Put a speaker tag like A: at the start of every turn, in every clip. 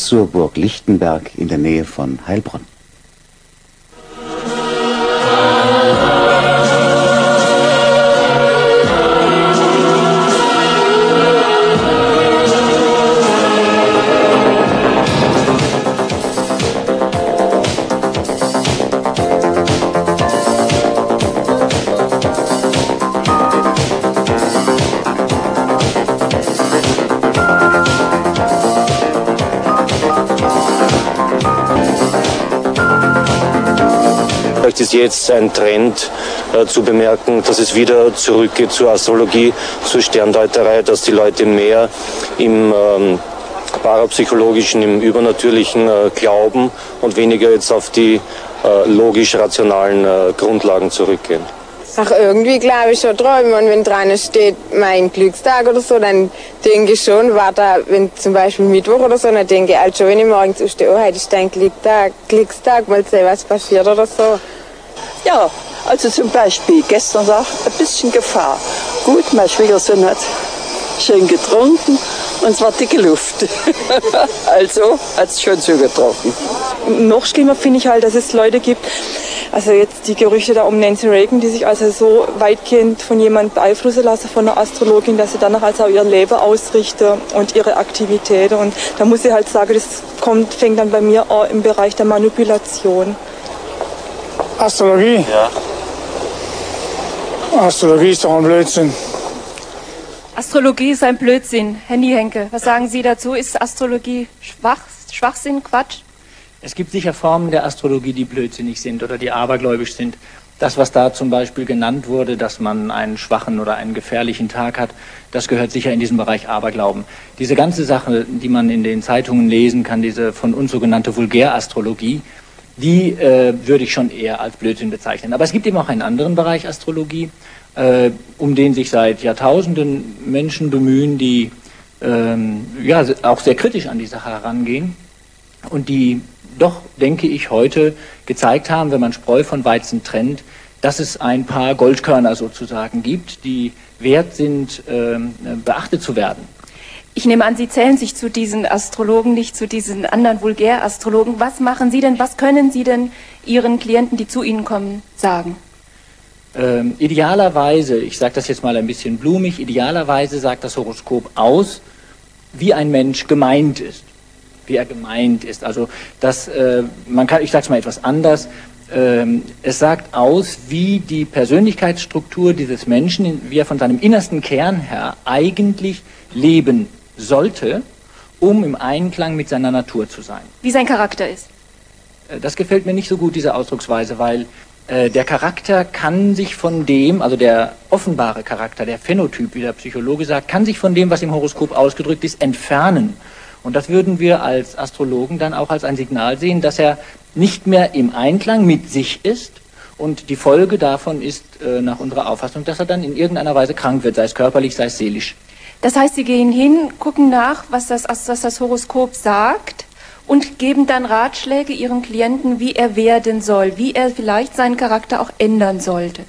A: zur Burg Lichtenberg in der Nähe von Heilbronn.
B: Ist jetzt ein Trend zu bemerken, dass es wieder zurückgeht zur Astrologie, zur Sterndeuterei, dass die Leute mehr im parapsychologischen, im Übernatürlichen glauben und weniger jetzt auf die logisch-rationalen Grundlagen zurückgehen.
C: Ach, irgendwie glaube ich schon dran. Und wenn dran steht, mein Glückstag oder so, dann denke ich schon, wenn zum Beispiel Mittwoch oder so, dann denke ich halt schon, wenn ich morgens aufstehe, oh, heute ist dein Glückstag, mal sehen, was passiert oder so.
D: Ja, also zum Beispiel gestern war ein bisschen Gefahr. Gut, mein Schwiegersohn hat schön getrunken und es war dicke Luft. Also hat es schon zugetroffen.
E: Noch schlimmer finde ich halt, dass es Leute gibt, also jetzt die Gerüchte da um Nancy Reagan, die sich also so weitgehend von jemandem beeinflussen lassen, von einer Astrologin, dass sie danach also auch ihr Leben ausrichten und ihre Aktivitäten. Und da muss ich halt sagen, das fängt dann bei mir auch im Bereich der Manipulation.
F: Astrologie?
B: Ja.
F: Astrologie ist doch ein Blödsinn.
G: Astrologie ist ein Blödsinn. Herr Niehenke, was sagen Sie dazu? Ist Astrologie Schwachsinn, Quatsch?
H: Es gibt sicher Formen der Astrologie, die blödsinnig sind oder die abergläubisch sind. Das, was da zum Beispiel genannt wurde, dass man einen schwachen oder einen gefährlichen Tag hat, das gehört sicher in diesen Bereich Aberglauben. Diese ganze Sache, die man in den Zeitungen lesen kann, diese von uns sogenannte Vulgärastrologie, die würde ich schon eher als Blödsinn bezeichnen. Aber es gibt eben auch einen anderen Bereich Astrologie, um den sich seit Jahrtausenden Menschen bemühen, die ja auch sehr kritisch an die Sache herangehen und die doch, denke ich, heute gezeigt haben, wenn man Spreu von Weizen trennt, dass es ein paar Goldkörner sozusagen gibt, die wert sind, beachtet zu werden.
G: Ich nehme an, Sie zählen sich zu diesen Astrologen, nicht zu diesen anderen Vulgärastrologen. Was machen Sie denn, was können Sie denn Ihren Klienten, die zu Ihnen kommen, sagen?
H: Idealerweise, ich sage das jetzt mal ein bisschen blumig, idealerweise sagt das Horoskop aus, wie ein Mensch gemeint ist. Wie er gemeint ist. Also das, ich sage es mal etwas anders, es sagt aus, wie die Persönlichkeitsstruktur dieses Menschen, wie er von seinem innersten Kern her eigentlich leben sollte, um im Einklang mit seiner Natur zu sein.
G: Wie sein Charakter ist?
H: Das gefällt mir nicht so gut, diese Ausdrucksweise, weil der Charakter kann sich von dem, also der offenbare Charakter, der Phänotyp, wie der Psychologe sagt, kann sich von dem, was im Horoskop ausgedrückt ist, entfernen. Und das würden wir als Astrologen dann auch als ein Signal sehen, dass er nicht mehr im Einklang mit sich ist. Und die Folge davon ist nach unserer Auffassung, dass er dann in irgendeiner Weise krank wird, sei es körperlich, sei es seelisch.
G: Das heißt, Sie gehen hin, gucken nach, was das Horoskop sagt und geben dann Ratschläge Ihrem Klienten, wie er werden soll, wie er vielleicht seinen Charakter auch ändern sollte.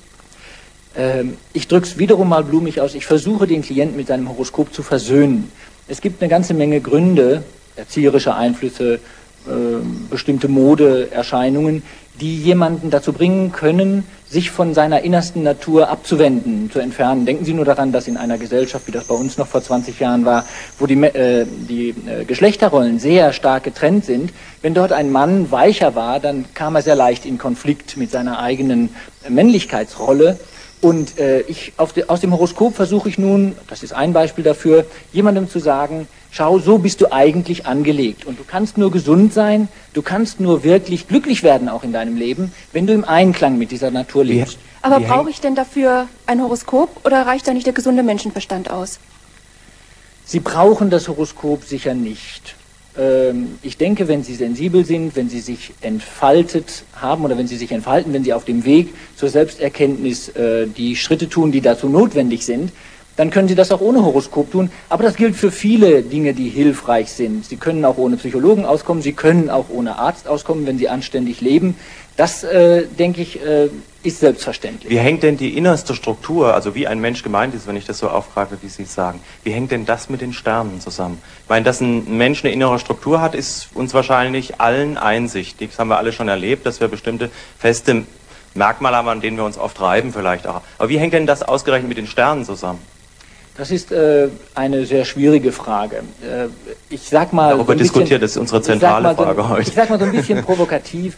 H: Ich drücke es wiederum mal blumig aus. Ich versuche, den Klienten mit seinem Horoskop zu versöhnen. Es gibt eine ganze Menge Gründe, erzieherische Einflüsse, bestimmte Modeerscheinungen, die jemanden dazu bringen können, sich von seiner innersten Natur abzuwenden, zu entfernen. Denken Sie nur daran, dass in einer Gesellschaft, wie das bei uns noch vor 20 Jahren war, wo die Geschlechterrollen sehr stark getrennt sind, wenn dort ein Mann weicher war, dann kam er sehr leicht in Konflikt mit seiner eigenen Männlichkeitsrolle. Und aus dem Horoskop versuche ich nun, das ist ein Beispiel dafür, jemandem zu sagen, schau, so bist du eigentlich angelegt. Und du kannst nur gesund sein, du kannst nur wirklich glücklich werden auch in deinem Leben, wenn du im Einklang mit dieser Natur lebst.
G: Aber brauche ich denn dafür ein Horoskop oder reicht da nicht der gesunde Menschenverstand aus?
H: Sie brauchen das Horoskop sicher nicht. Ich denke, wenn Sie sensibel sind, wenn Sie sich entfaltet haben oder wenn Sie sich entfalten, wenn Sie auf dem Weg zur Selbsterkenntnis die Schritte tun, die dazu notwendig sind, dann können Sie das auch ohne Horoskop tun. Aber das gilt für viele Dinge, die hilfreich sind. Sie können auch ohne Psychologen auskommen, Sie können auch ohne Arzt auskommen, wenn Sie anständig leben. Das, denke ich, ist selbstverständlich.
F: Wie hängt denn die innerste Struktur, also wie ein Mensch gemeint ist, wenn ich das so aufgreife, wie Sie es sagen, wie hängt denn das mit den Sternen zusammen? Ich meine, dass ein Mensch eine innere Struktur hat, ist uns wahrscheinlich allen einsichtig. Das haben wir alle schon erlebt, dass wir bestimmte feste Merkmale haben, an denen wir uns oft reiben vielleicht auch. Aber wie hängt denn das ausgerechnet mit den Sternen zusammen?
H: Das ist eine sehr schwierige Frage. Ich sag mal...
F: Darüber diskutiert, das ist unsere zentrale Frage heute.
H: Ich sag mal so ein bisschen provokativ,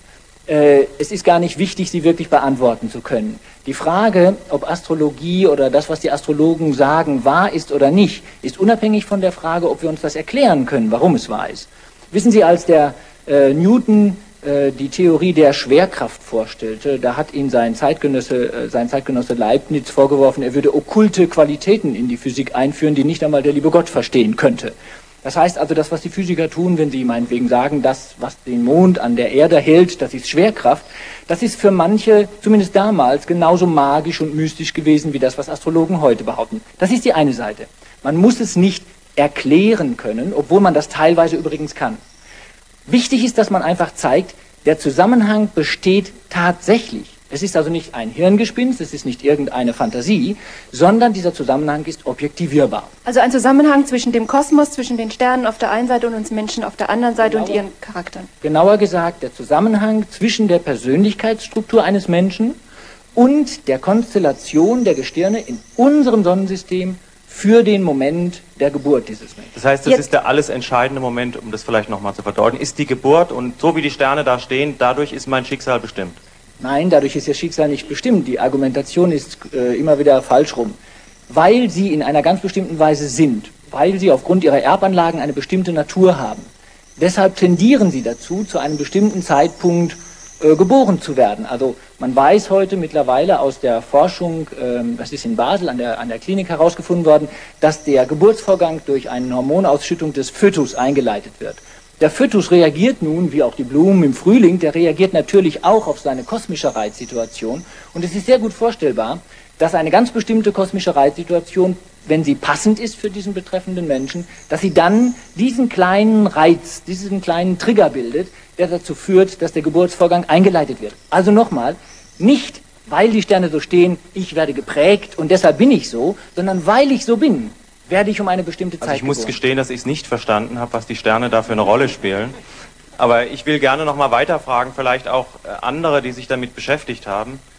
H: es ist gar nicht wichtig, sie wirklich beantworten zu können. Die Frage, ob Astrologie oder das, was die Astrologen sagen, wahr ist oder nicht, ist unabhängig von der Frage, ob wir uns das erklären können, warum es wahr ist. Wissen Sie, als der Newton die Theorie der Schwerkraft vorstellte, da hat ihn sein Zeitgenosse Leibniz vorgeworfen, er würde okkulte Qualitäten in die Physik einführen, die nicht einmal der liebe Gott verstehen könnte. Das heißt also, das, was die Physiker tun, wenn sie meinetwegen sagen, das, was den Mond an der Erde hält, das ist Schwerkraft, das ist für manche, zumindest damals, genauso magisch und mystisch gewesen, wie das, was Astrologen heute behaupten. Das ist die eine Seite. Man muss es nicht erklären können, obwohl man das teilweise übrigens kann. Wichtig ist, dass man einfach zeigt, der Zusammenhang besteht tatsächlich. Es ist also nicht ein Hirngespinst, es ist nicht irgendeine Fantasie, sondern dieser Zusammenhang ist objektivierbar.
G: Also ein Zusammenhang zwischen dem Kosmos, zwischen den Sternen auf der einen Seite und uns Menschen auf der anderen Seite und ihren Charakteren.
H: Genauer gesagt, der Zusammenhang zwischen der Persönlichkeitsstruktur eines Menschen und der Konstellation der Gestirne in unserem Sonnensystem für den Moment der Geburt dieses Menschen.
F: Das heißt, das ist der alles entscheidende Moment, um das vielleicht nochmal zu verdeutlichen, ist die Geburt, und so wie die Sterne da stehen, dadurch ist mein Schicksal bestimmt.
H: Nein, dadurch ist Ihr Schicksal nicht bestimmt. Die Argumentation ist immer wieder falsch rum. Weil Sie in einer ganz bestimmten Weise sind, weil Sie aufgrund Ihrer Erbanlagen eine bestimmte Natur haben. Deshalb tendieren Sie dazu, zu einem bestimmten Zeitpunkt geboren zu werden. Also man weiß heute mittlerweile aus der Forschung, das ist in Basel an der Klinik herausgefunden worden, dass der Geburtsvorgang durch eine Hormonausschüttung des Fötus eingeleitet wird. Der Fötus reagiert nun, wie auch die Blumen im Frühling, der reagiert natürlich auch auf seine kosmische Reizsituation. Und es ist sehr gut vorstellbar, dass eine ganz bestimmte kosmische Reizsituation, wenn sie passend ist für diesen betreffenden Menschen, dass sie dann diesen kleinen Reiz, diesen kleinen Trigger bildet, der dazu führt, dass der Geburtsvorgang eingeleitet wird. Also nochmal, nicht weil die Sterne so stehen, ich werde geprägt und deshalb bin ich so, sondern weil ich so bin, werde ich um eine bestimmte Zeit
F: Ich muss
H: geboren.
F: gestehen, dass ich es nicht verstanden habe, was die Sterne da für eine Rolle spielen. Aber ich will gerne noch mal weiterfragen, vielleicht auch andere, die sich damit beschäftigt haben.